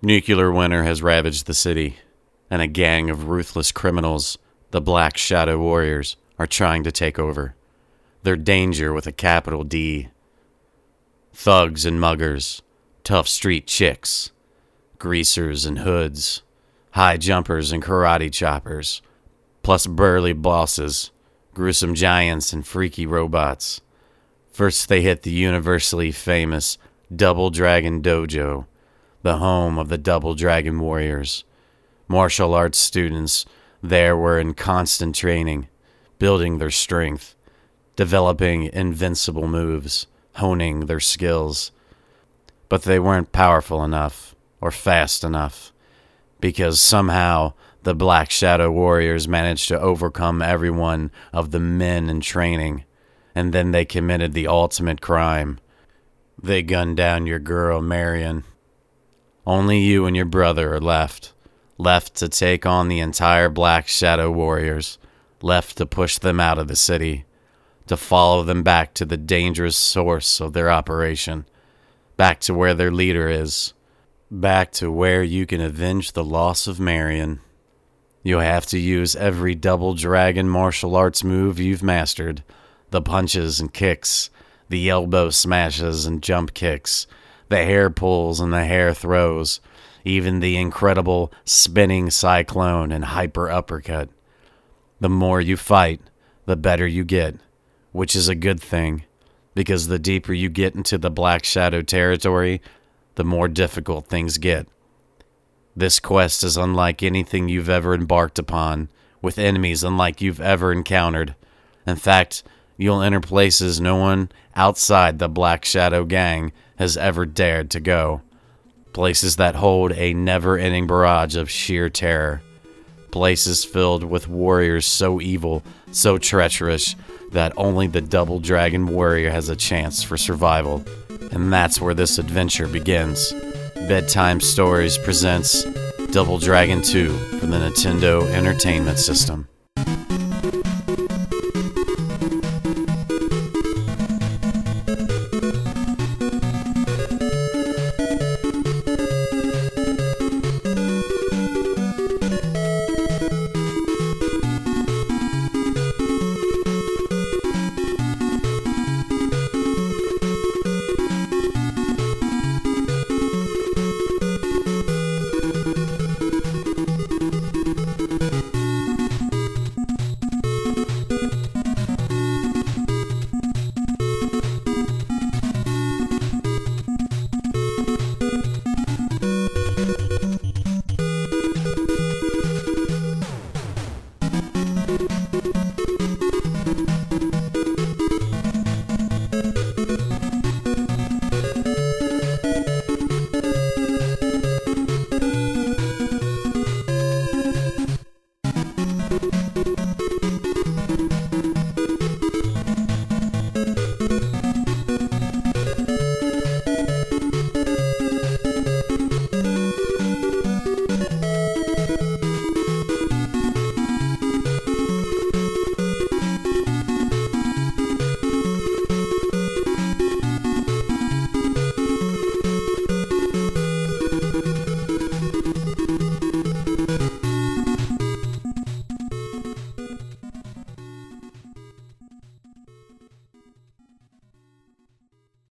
Nuclear winter has ravaged the city, and a gang of ruthless criminals, the Black Shadow Warriors, are trying to take over. They're danger with a capital D. Thugs and muggers, tough street chicks, greasers and hoods, high jumpers and karate choppers, plus burly bosses, gruesome giants and freaky robots. First they hit the universally famous Double Dragon Dojo, the home of the Double Dragon Warriors. Martial arts students there were in constant training, building their strength, developing invincible moves, honing their skills. But they weren't powerful enough or fast enough, because somehow the Black Shadow Warriors managed to overcome every one of the men in training, and then they committed the ultimate crime. They gunned down your girl, Marion. Only you and your brother are left to take on the entire Black Shadow Warriors, left to push them out of the city, to follow them back to the dangerous source of their operation, back to where their leader is, back to where you can avenge the loss of Marion. You'll have to use every Double Dragon martial arts move you've mastered, the punches and kicks, the elbow smashes and jump kicks, the hair pulls and the hair throws, even the incredible spinning cyclone and hyper uppercut. The more you fight, the better you get, which is a good thing, because the deeper you get into the Black Shadow territory, the more difficult things get. This quest is unlike anything you've ever embarked upon, with enemies unlike you've ever encountered. In fact, you'll enter places no one outside the Black Shadow gang has ever dared to go. Places that hold a never-ending barrage of sheer terror. Places filled with warriors so evil, so treacherous, that only the Double Dragon Warrior has a chance for survival. And that's where this adventure begins. Bedtime Stories presents Double Dragon 2 for the Nintendo Entertainment System.